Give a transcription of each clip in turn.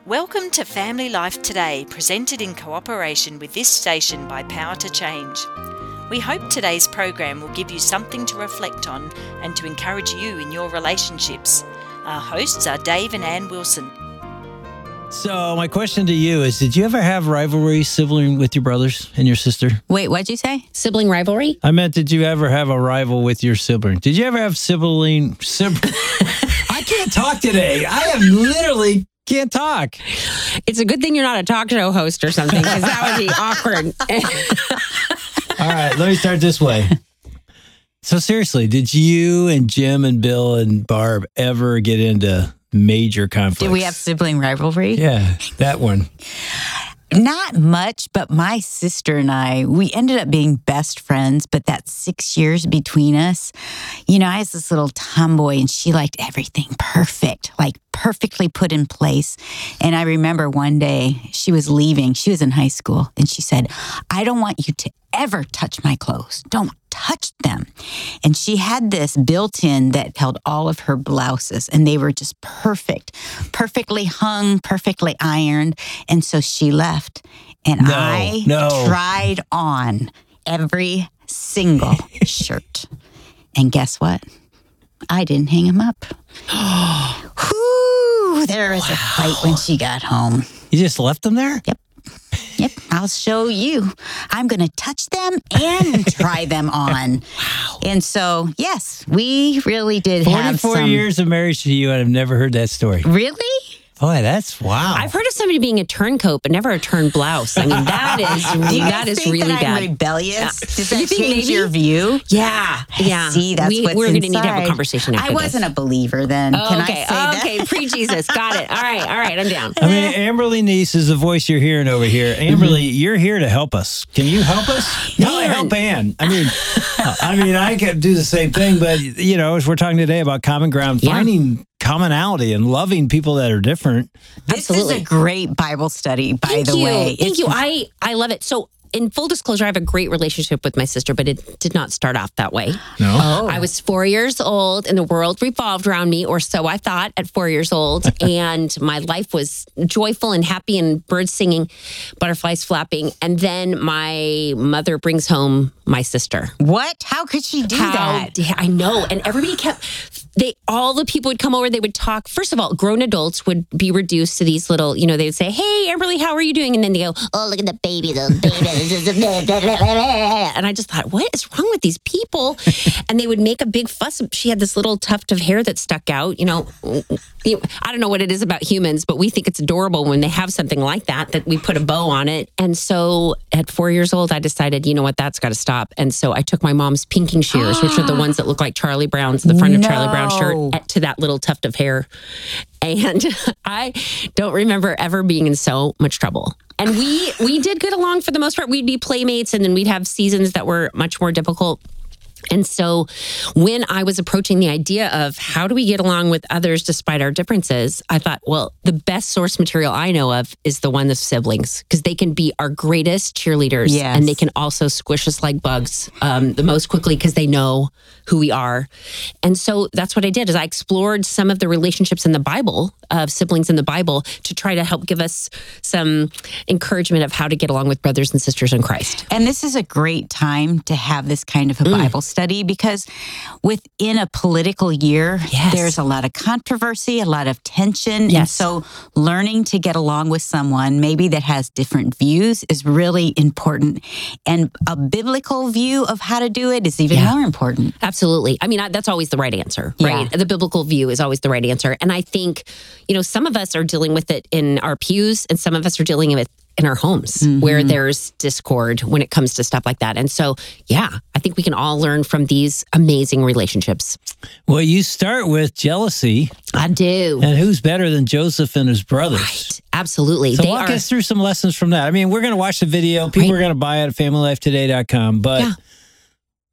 Welcome to Family Life Today, presented in cooperation with this station by Power to Change. We hope today's program will give you something to reflect on and to encourage you in your relationships. Our hosts are Dave and Ann Wilson. So my question to you is, did you ever have rivalry sibling with your brothers and your sister? Wait, what'd you say? Sibling rivalry? I meant, did you ever have a rival with your sibling? Did you ever have sibling? I can't talk today. I have literally can't talk. It's a good thing you're not a talk show host or something, because that would be awkward. All right, let me start this way. So seriously, did you and Jim and Bill and Barb ever get into major conflicts? Did we have sibling rivalry? Yeah, that one. Not much, but my sister and I, we ended up being best friends, but that 6 years between us, you know, I was this little tomboy and she liked everything perfect, like perfectly put in place. And I remember one day she was leaving, she was in high school, and she said, "I don't want you to ever touch my clothes. Don't touch them." And she had this built-in that held all of her blouses, and they were just perfect, perfectly hung, perfectly ironed. And so she left, and I tried on every single shirt. And guess what? I didn't hang them up. Whew, there was a fight when she got home. You just left them there? Yep, I'll show you. I'm going to touch them and try them on. Wow. And so, yes, we really did have 44 years of marriage to you, and I've never heard that story. Really? Boy, that's wow. I've heard of somebody being a turncoat, but never a turn blouse. I mean, that is really that bad. I'm rebellious? Yeah. Does that change your view? Yeah. See, that's what's we're going to inside. need to have a conversation after I wasn't this. a believer then. Can I say that? Okay, pre-Jesus. Got it. All right, I'm down. I mean, Amberly Neese is the voice you're hearing over here. Amberly, you're here to help us. Can you help us? No, help Ann. I mean, I can do the same thing, but you know, as we're talking today about common ground, finding commonality and loving people that are different. This is a great Bible study, by the way. Thank you. I love it. So, in full disclosure, I have a great relationship with my sister, but it did not start off that way. No? Oh. I was 4 years old and the world revolved around me, or so I thought at 4 years old. And my life was joyful and happy and birds singing, butterflies flapping. And then my mother brings home my sister. What? How could she do that? I know. And everybody all the people would come over, they would talk. First of all, grown adults would be reduced to these little, you know, they would say, "Hey, Amberly, how are you doing?" And then they go, "Oh, look at the baby, the baby." And I just thought, what is wrong with these people? And they would make a big fuss. She had this little tuft of hair that stuck out. You know, I don't know what it is about humans, but we think it's adorable when they have something like that we put a bow on it. And so at 4 years old, I decided, you know what, that's got to stop. And so I took my mom's pinking shears, which are the ones that look like Charlie Brown's, the front of Charlie Brown's shirt, to that little tuft of hair. And I don't remember ever being in so much trouble. And we did get along for the most part. We'd be playmates, and then we'd have seasons that were much more difficult. And so when I was approaching the idea of how do we get along with others despite our differences, I thought, well, the best source material I know of is the one of siblings, because they can be our greatest cheerleaders. Yes. And they can also squish us like bugs the most quickly because they know who we are. And so that's what I did, is I explored some of the relationships in the Bible, of siblings in the Bible, to try to help give us some encouragement of how to get along with brothers and sisters in Christ. And this is a great time to have this kind of a Bible study, because within a political year, there's a lot of controversy, a lot of tension. Yes. And so learning to get along with someone maybe that has different views is really important. And a biblical view of how to do it is even more important. Absolutely. I mean, that's always the right answer, right? The biblical view is always the right answer. And I think, you know, some of us are dealing with it in our pews, and some of us are dealing with in our homes where there's discord when it comes to stuff like that. And so, I think we can all learn from these amazing relationships. Well, you start with jealousy. I do. And who's better than Joseph and his brothers? Right. Absolutely. So walk us through some lessons from that. I mean, we're going to watch the video. People are going to buy it at familylifetoday.com. But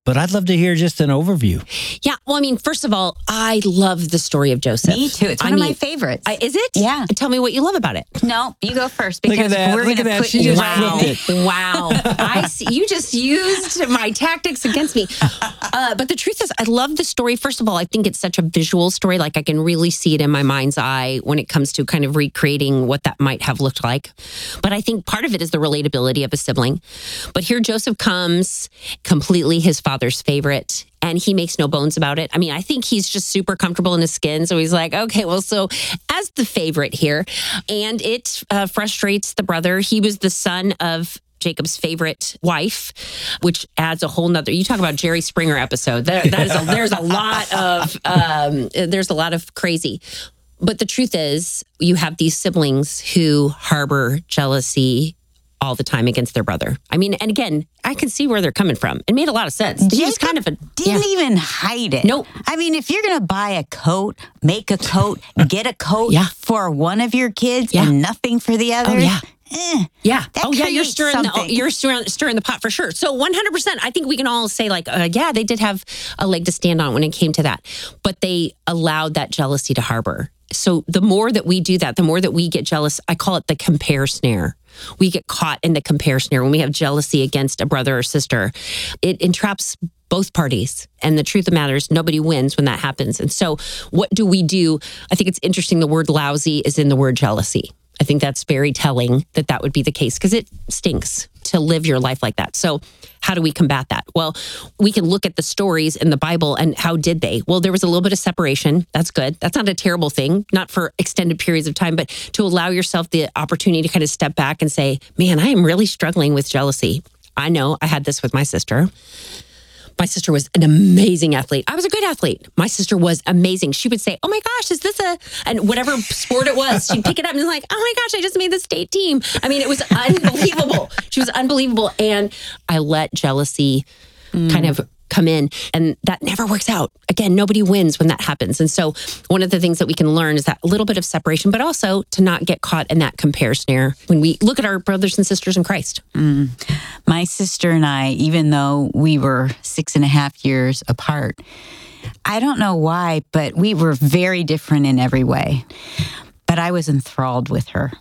but I'd love to hear just an overview. Yeah. Well, I mean, first of all, I love the story of Joseph. Me too. It's one of my favorites. Is it? Yeah. Tell me what you love about it. No, you go first Look at because that. we're Look going at to that. put She you just out. flipped it. Wow. I see. You just used my tactics against me. But the truth is, I love the story. First of all, I think it's such a visual story. Like I can really see it in my mind's eye when it comes to kind of recreating what that might have looked like. But I think part of it is the relatability of a sibling. But here Joseph comes, completely his father's favorite. And he makes no bones about it. I mean, I think he's just super comfortable in his skin. So he's like, okay, well, so as the favorite here, and it frustrates the brother. He was the son of Jacob's favorite wife, which adds a whole nother. You talk about Jerry Springer episode. There's a lot of crazy. But the truth is, you have these siblings who harbor jealousy all the time against their brother. I mean, and again, I can see where they're coming from. It made a lot of sense. He was kind of didn't even hide it. Nope. I mean, if you're going to buy a coat, make a coat, get a coat for one of your kids and nothing for the other. Oh, yeah. Yeah. That You're creates stirring something. stirring the pot for sure. So 100%, I think we can all say like, yeah, they did have a leg to stand on when it came to that, but they allowed that jealousy to harbor. So the more that we do that, the more that we get jealous, I call it the compare snare. We get caught in the compare snare when we have jealousy against a brother or sister. It entraps both parties. And the truth of the matter is nobody wins when that happens. And so what do we do? I think it's interesting the word lousy is in the word jealousy. I think that's very telling that would be the case because it stinks to live your life like that. So how do we combat that? Well, we can look at the stories in the Bible and how did they? Well, there was a little bit of separation. That's good. That's not a terrible thing, not for extended periods of time, but to allow yourself the opportunity to kind of step back and say, man, I am really struggling with jealousy. I know I had this with my sister. My sister was an amazing athlete. I was a good athlete. My sister was amazing. She would say, oh my gosh, is this and whatever sport it was, she'd pick it up and be like, oh my gosh, I just made the state team. I mean, it was unbelievable. She was unbelievable. And I let jealousy kind of come in, and that never works out. Again, nobody wins when that happens. And so one of the things that we can learn is that little bit of separation, but also to not get caught in that compare snare when we look at our brothers and sisters in Christ. My sister and I, even though we were 6.5 years apart, I don't know why, but we were very different in every way. But I was enthralled with her.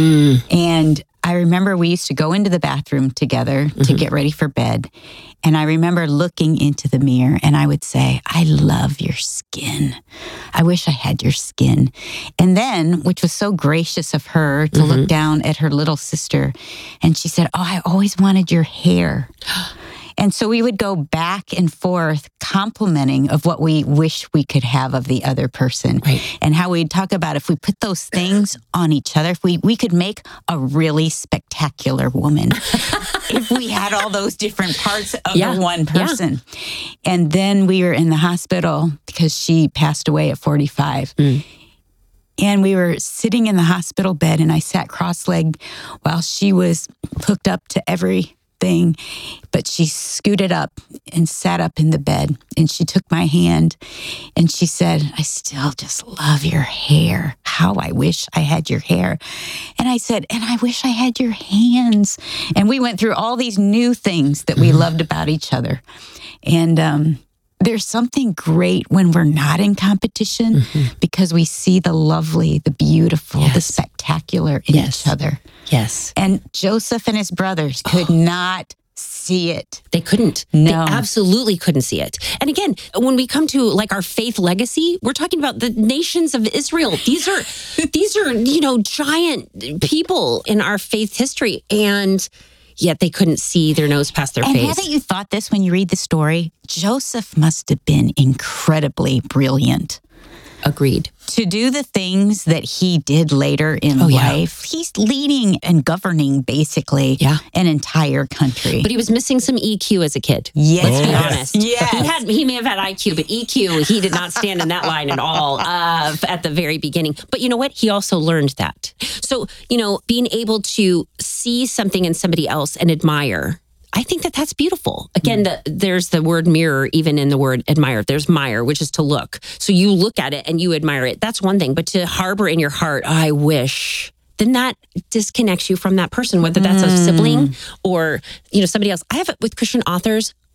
And I remember we used to go into the bathroom together to get ready for bed. And I remember looking into the mirror and I would say, I love your skin. I wish I had your skin. And then, which was so gracious of her to look down at her little sister, and she said, oh, I always wanted your hair. And so we would go back and forth complimenting of what we wish we could have of the other person. Right. And how we'd talk about if we put those things on each other, if we could make a really spectacular woman. If we had all those different parts of the one person. And then we were in the hospital because she passed away at 45. And we were sitting in the hospital bed and I sat cross-legged while she was hooked up to everything. But she scooted up and sat up in the bed and she took my hand and she said, I still just love your hair. How I wish I had your hair. And I said, and I wish I had your hands. And we went through all these new things that we loved about each other. And there's something great when we're not in competition because we see the lovely, the beautiful, the spectacular in each other. Yes. And Joseph and his brothers could not see it. They couldn't. No. They absolutely couldn't see it. And again, when we come to like our faith legacy, we're talking about the nations of Israel. These are, giant people in our faith history. And yet they couldn't see their nose past their face. And haven't you thought this when you read the story? Joseph must have been incredibly brilliant. Agreed. To do the things that he did later in life. He's leading and governing basically an entire country. But he was missing some EQ as a kid. Yes. Let's be honest. Yes. He may have had IQ, but EQ, he did not stand in that line at all at the very beginning. But you know what? He also learned that. So, being able to see something in somebody else and admire, I think that's beautiful. Again, there's the word mirror, even in the word admire. There's mire, which is to look. So you look at it and you admire it. That's one thing. But to harbor in your heart, I wish, then that disconnects you from that person, whether that's a sibling or, somebody else. I have it with Christian authors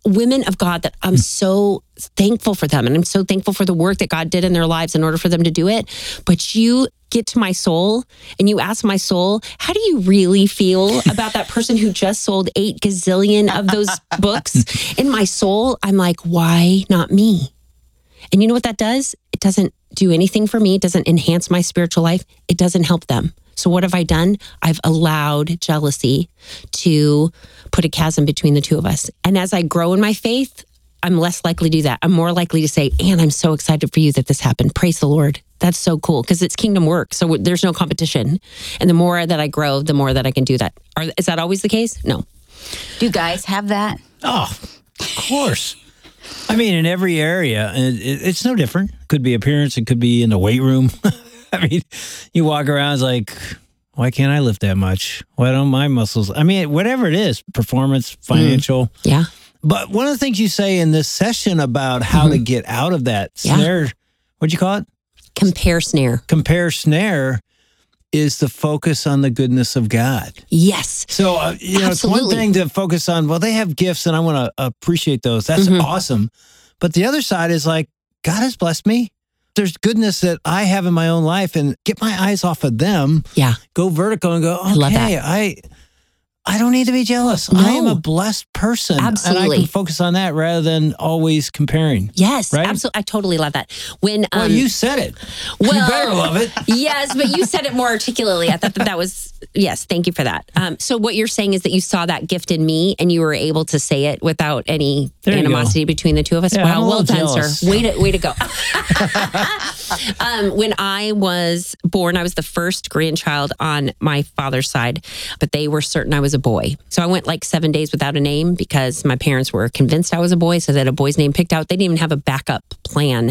women of God that I'm so thankful for them. And I'm so thankful for the work that God did in their lives in order for them to do it. But you get to my soul and you ask my soul, how do you really feel about that person who just sold 8 gazillion of those books? In my soul, I'm like, why not me? And you know what that does? It doesn't do anything for me. It doesn't enhance my spiritual life. It doesn't help them. So what have I done? I've allowed jealousy to put a chasm between the two of us. And as I grow in my faith, I'm less likely to do that. I'm more likely to say, Anne, I'm so excited for you that this happened. Praise the Lord. That's so cool because it's kingdom work. So there's no competition. And the more that I grow, the more that I can do that. Is that always the case? No. Do guys have that? Oh, of course. I mean, in every area, it's no different. Could be appearance. It could be in the weight room. I mean, you walk around, it's like, why can't I lift that much? Why don't my muscles? I mean, whatever it is, performance, financial. Yeah. But one of the things you say in this session about how to get out of that snare, what'd you call it? Compare snare. Compare snare is the focus on the goodness of God. Yes. So, it's one thing to focus on, well, they have gifts and I want to appreciate those. That's awesome. But the other side is like, God has blessed me. There's goodness that I have in my own life and get my eyes off of them. Yeah. Go vertical and go, okay, I love that. I don't need to be jealous. No. I am a blessed person. Absolutely. And I can focus on that rather than always comparing. Yes, right? absolutely. I totally love that. When well, you said it. You better love it. Yes, but you said it more articulately. I thought that was, yes, thank you for that. So what you're saying is that you saw that gift in me and you were able to say it without any animosity between the two of us. Yeah, wow, well done, jealous. sir. Way to go. When I was born, I was the first grandchild on my father's side, but they were certain I was a boy. So I went like 7 days without a name because my parents were convinced I was a boy, so they had a boy's name picked out. They didn't even have a backup plan.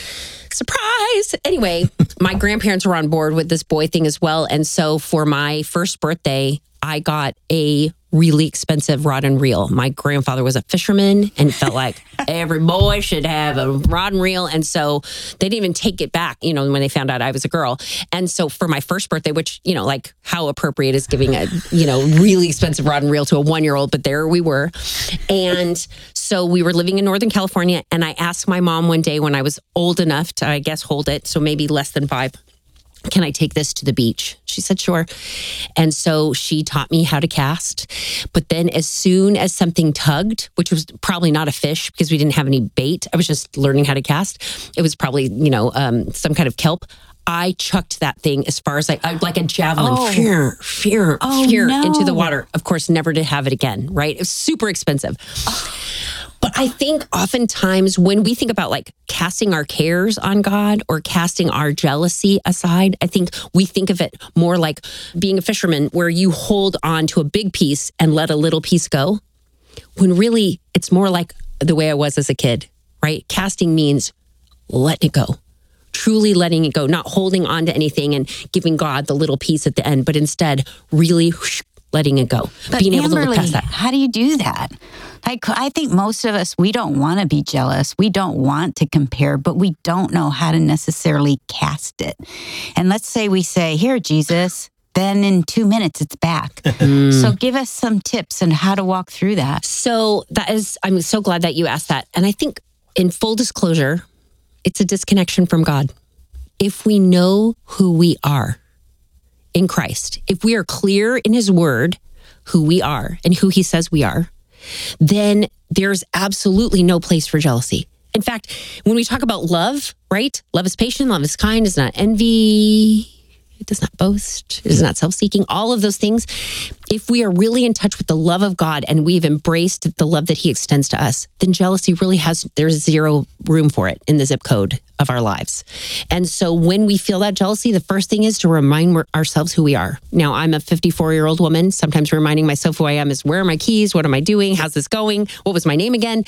Surprise! Anyway, my grandparents were on board with this boy thing as well. And so for my first birthday, I got a really expensive rod and reel. My grandfather was a fisherman and felt like every boy should have a rod and reel. And so they didn't even take it back, when they found out I was a girl. And so for my first birthday, which, like how appropriate is giving a, really expensive rod and reel to a 1-year-old, but there we were. And so we were living in Northern California. And I asked my mom one day when I was old enough to, I guess, hold it. So maybe less than 5. Can I take this to the beach? She said, sure. And so she taught me how to cast. But then as soon as something tugged, which was probably not a fish because we didn't have any bait, I was just learning how to cast. It was probably, some kind of kelp. I chucked that thing as far as like a javelin, fear into the water. Of course, never to have it again, right? It was super expensive. But I think oftentimes when we think about like casting our cares on God or casting our jealousy aside, I think we think of it more like being a fisherman where you hold on to a big piece and let a little piece go. When really it's more like the way I was as a kid, right? Casting means letting it go. Truly letting it go, not holding on to anything and giving God the little piece at the end, but instead really letting it go. But being able to look Amberly, past that. How do you do that? I think most of us, we don't want to be jealous. We don't want to compare, but we don't know how to necessarily cast it. And let's say we say, here, Jesus, then in 2 minutes, it's back. So give us some tips on how to walk through that. So I'm so glad that you asked that. And I think in full disclosure, it's a disconnection from God. If we know who we are in Christ, if we are clear in His Word who we are and who He says we are, then there's absolutely no place for jealousy. In fact, when we talk about love, right? Love is patient, love is kind, does not envy, it does not boast, it is not self-seeking, all of those things. If we are really in touch with the love of God and we've embraced the love that He extends to us, then jealousy really there's zero room for it in the zip code of our lives. And so when we feel that jealousy, the first thing is to remind ourselves who we are. Now, I'm a 54-year-old woman. Sometimes reminding myself who I am is, where are my keys? What am I doing? How's this going? What was my name again?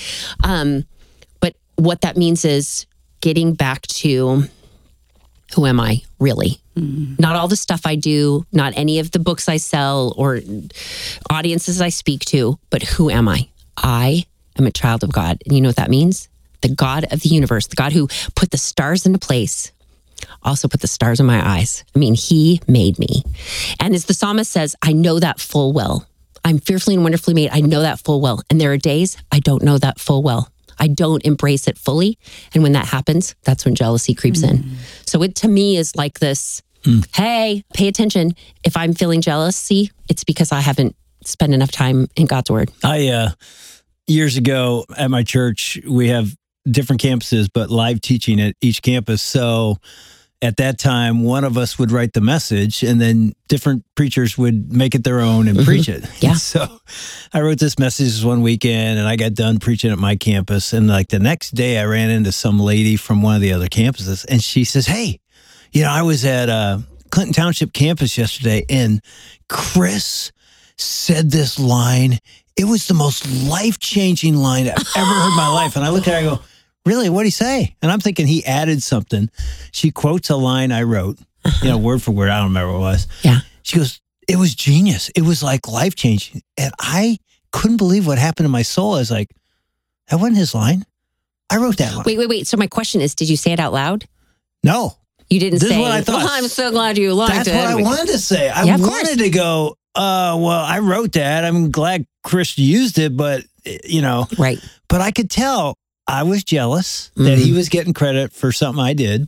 But what that means is getting back to, who am I really? Not all the stuff I do, not any of the books I sell or audiences I speak to, but who am I? I am a child of God. And you know what that means? The God of the universe, the God who put the stars into place, also put the stars in my eyes. I mean, He made me. And as the psalmist says, I know that full well. I'm fearfully and wonderfully made. I know that full well. And there are days I don't know that full well. I don't embrace it fully. And when that happens, that's when jealousy creeps in. So it, to me, is like this, hey, pay attention. If I'm feeling jealousy, it's because I haven't spent enough time in God's word. Years ago at my church, we have different campuses, but live teaching at each campus. So at that time, one of us would write the message and then different preachers would make it their own and preach it. Yeah. So I wrote this message one weekend and I got done preaching at my campus. And like the next day I ran into some lady from one of the other campuses and she says, hey, I was at Clinton Township campus yesterday and Chris said this line. It was the most life-changing line I've ever heard in my life. And I look at her and I go, really? What'd he say? And I'm thinking he added something. She quotes a line I wrote, word for word. I don't remember what it was. Yeah. She goes, it was genius. It was like life-changing. And I couldn't believe what happened to my soul. I was like, that wasn't his line. I wrote that line. Wait. So my question is, did you say it out loud? No. You didn't This say, is what I thought. well, I'm so glad you liked That's it. what I wanted to say. I wanted to go, well, I wrote that. I'm glad Chris used it, but, Right. But I could tell I was jealous that he was getting credit for something I did.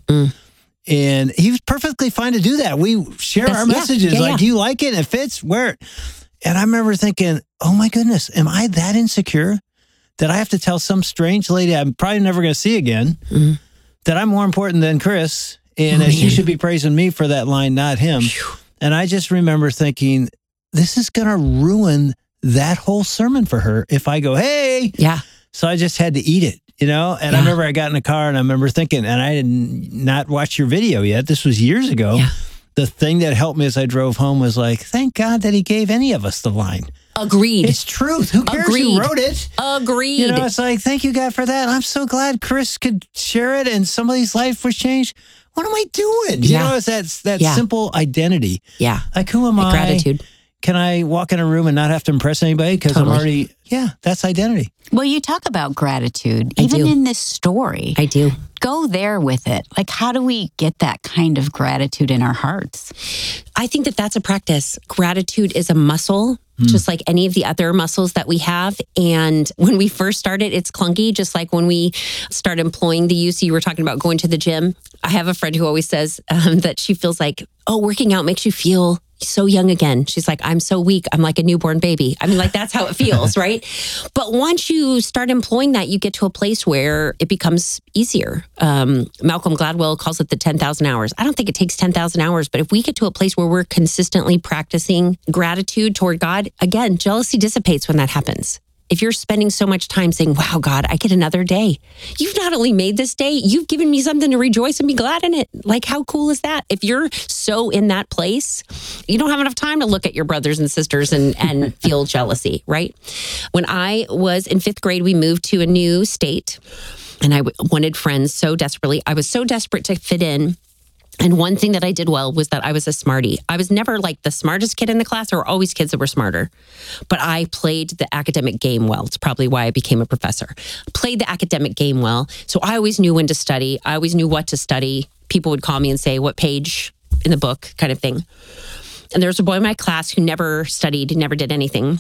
And he was perfectly fine to do that. We share our messages. Do you like it? It fits? Wear it. And I remember thinking, oh my goodness, am I that insecure that I have to tell some strange lady I'm probably never going to see again that I'm more important than Chris and that she should be praising me for that line, not him. And I just remember thinking, this is going to ruin that whole sermon for her if I go, hey. Yeah. So I just had to eat it, And I remember I got in the car and I remember thinking, and I did not watch your video yet. This was years ago. Yeah. The thing that helped me as I drove home was like, thank God that he gave any of us the line. Agreed. It's truth. Who cares who wrote it? Agreed. It's like, thank you, God, for that. I'm so glad Chris could share it and somebody's life was changed. What am I doing? It's that simple identity. Yeah. Like, who am I? Gratitude. Can I walk in a room and not have to impress anybody? Because I'm already, that's identity. Well, you talk about gratitude, I even do. in this story. I do. Go there with it. Like, how do we get that kind of gratitude in our hearts? I think that that's a practice. Gratitude is a muscle, just like any of the other muscles that we have. And when we first started, it's clunky, just like when we start employing the use. You were talking about going to the gym. I have a friend who always says that she feels like, working out makes you feel so young again. She's like, I'm so weak. I'm like a newborn baby. I mean, like, that's how it feels, right? But once you start employing that, you get to a place where it becomes easier. Malcolm Gladwell calls it the 10,000 hours. I don't think it takes 10,000 hours, but if we get to a place where we're consistently practicing gratitude toward God, again, jealousy dissipates when that happens. If you're spending so much time saying, wow, God, I get another day. You've not only made this day, you've given me something to rejoice and be glad in it. Like, how cool is that? If you're so in that place, you don't have enough time to look at your brothers and sisters and feel jealousy, right? When I was in 5th grade, we moved to a new state and I wanted friends so desperately. I was so desperate to fit in. And one thing that I did well was that I was a smarty. I was never like the smartest kid in the class. There were always kids that were smarter. But I played the academic game well. It's probably why I became a professor. Played the academic game well. So I always knew when to study. I always knew what to study. People would call me and say, what page in the book kind of thing. And there was a boy in my class who never studied, never did anything.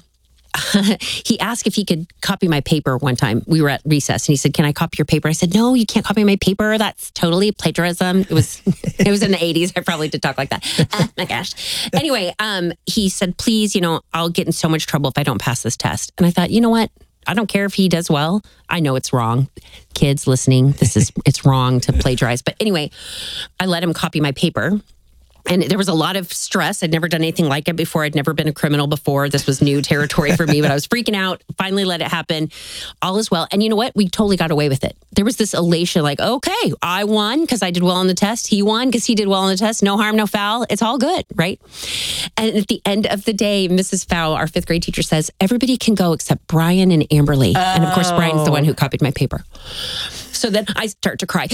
He asked if he could copy my paper one time. We were at recess and he said, can I copy your paper? I said, no, you can't copy my paper. That's totally plagiarism. It was in the 80s. I probably did talk like that. Oh my gosh. Anyway, he said, please, I'll get in so much trouble if I don't pass this test. And I thought, you know what? I don't care if he does well. I know it's wrong. Kids listening, it's wrong to plagiarize. But anyway, I let him copy my paper. And there was a lot of stress. I'd never done anything like it before. I'd never been a criminal before. This was new territory for me, but I was freaking out. Finally let it happen. All is well. And you know what? We totally got away with it. There was this elation like, okay, I won because I did well on the test. He won because he did well on the test. No harm, no foul. It's all good, right? And at the end of the day, Mrs. Fowl, our 5th grade teacher, says, everybody can go except Brian and Amberly. And of course, Brian's the one who copied my paper. So then I start to cry,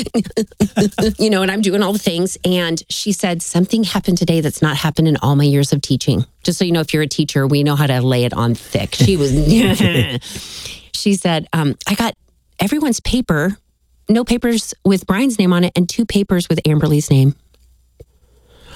and I'm doing all the things. And she said, something happened today that's not happened in all my years of teaching. Just so you know, if you're a teacher, we know how to lay it on thick. She was, she said, I got everyone's paper, no papers with Brian's name on it, and 2 papers with Amberly's name.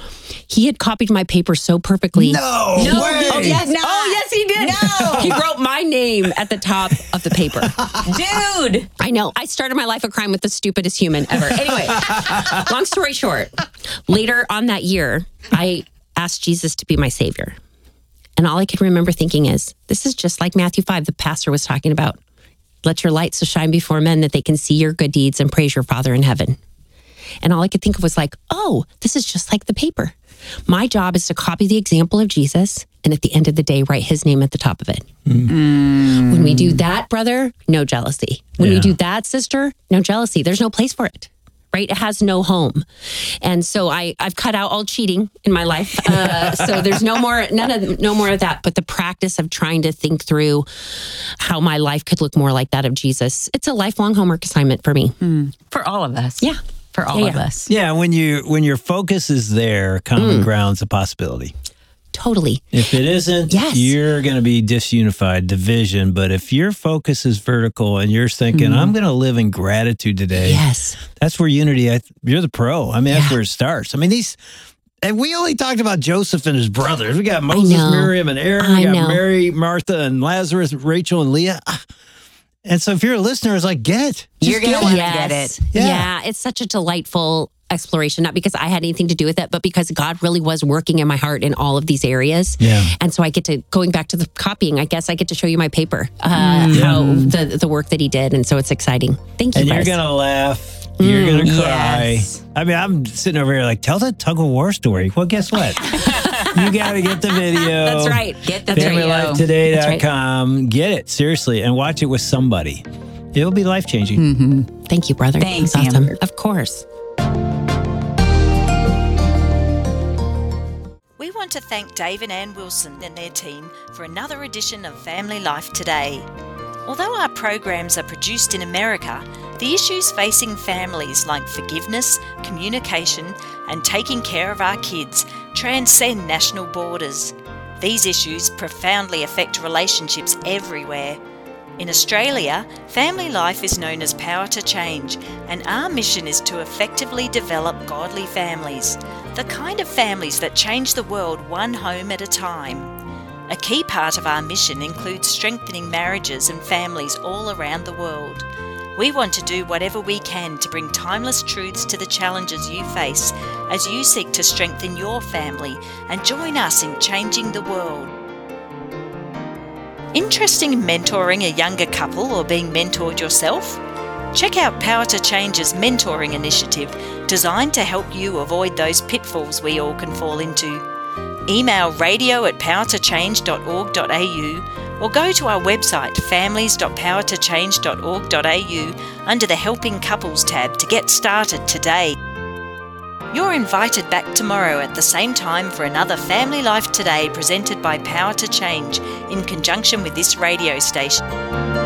He had copied my paper so perfectly. No way. Oh, yes. He did. No. He wrote my name at the top of the paper. Dude. I know. I started my life of crime with the stupidest human ever. Anyway, long story short, later on that year, I asked Jesus to be my savior. And all I could remember thinking is, this is just like Matthew 5, the pastor was talking about. Let your light so shine before men that they can see your good deeds and praise your Father in heaven. And all I could think of was like, oh, this is just like the paper. My job is to copy the example of Jesus and at the end of the day, write his name at the top of it. When we do that, brother, no jealousy. When we do that, sister, no jealousy. There's no place for it. Right? It has no home. And so I've cut out all cheating in my life. So there's no more of that. But the practice of trying to think through how my life could look more like that of Jesus, it's a lifelong homework assignment for me. For all of us. Yeah. For all of us. Yeah, when your focus is there, common ground's a possibility. Totally. If it isn't, you're going to be disunified, division. But if your focus is vertical and you're thinking, I'm going to live in gratitude today, that's where unity, you're the pro. I mean, that's where it starts. I mean, and we only talked about Joseph and his brothers. We got Moses, Miriam, and Aaron. We got Mary, Martha, and Lazarus, Rachel, and Leah. And so if you're a listener, it's like, get it. You're going to want to get it. Yeah, it's such a delightful exploration, not because I had anything to do with it, but because God really was working in my heart in all of these areas. Yeah. And so I get to, going back to the copying, I guess I get to show you my paper, how the work that he did. And so it's exciting. Thank you, and guys. You're going to laugh. You're going to cry. Yes. I mean, I'm sitting over here like, tell the tug of war story. Well, guess what? You got to get the video. That's right. Get the video. FamilyLifeToday.com. Right. Get it, seriously, and watch it with somebody. It'll be life-changing. Thank you, brother. Thanks, That's awesome. Amber. Of course. We want to thank Dave and Ann Wilson and their team for another edition of Family Life Today. Although our programs are produced in America, the issues facing families like forgiveness, communication, and taking care of our kids transcend national borders. These issues profoundly affect relationships everywhere. In Australia, Family Life is known as Power to Change, and our mission is to effectively develop godly families, the kind of families that change the world one home at a time. A key part of our mission includes strengthening marriages and families all around the world. We want to do whatever we can to bring timeless truths to the challenges you face as you seek to strengthen your family and join us in changing the world. Interested in mentoring a younger couple or being mentored yourself? Check out Power to Change's mentoring initiative designed to help you avoid those pitfalls we all can fall into. Email radio@powertochange.org.au or go to our website families.powertochange.org.au under the Helping Couples tab to get started today. You're invited back tomorrow at the same time for another Family Life Today presented by Power to Change in conjunction with this radio station.